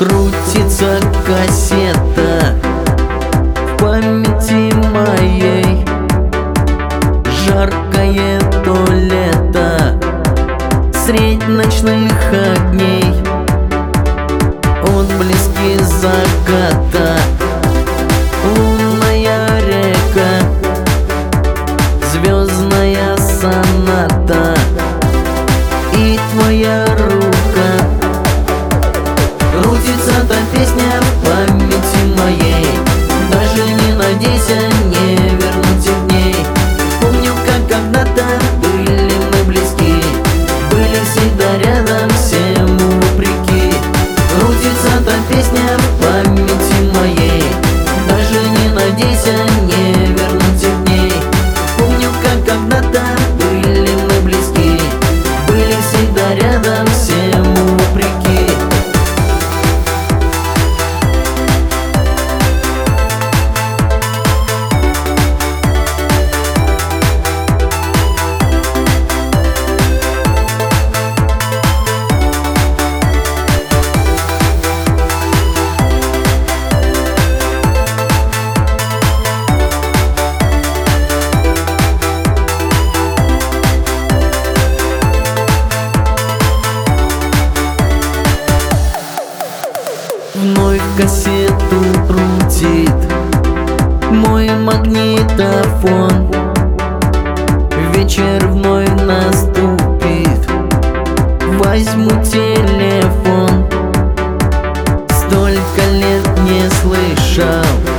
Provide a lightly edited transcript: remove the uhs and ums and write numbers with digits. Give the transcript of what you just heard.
Крутится кассета в памяти моей. Жаркое то лето средь ночных огней. Отблески заката, лунная река, звездная соната и твоя рука. Крутится та песня в памяти моей. Даже не надейся, не вернуться к ней. Помню, как когда-то были мы близки, были всегда рядом, всем вопреки. Крутится та песня в памяти моей. Даже не надейся, не вернуться к ней. Помню, как когда-то были мы близки, были всегда рядом, всем вопреки. Вновь кассету крутит мой магнитофон. Вечер вновь наступит, возьму телефон. Столько лет не слышал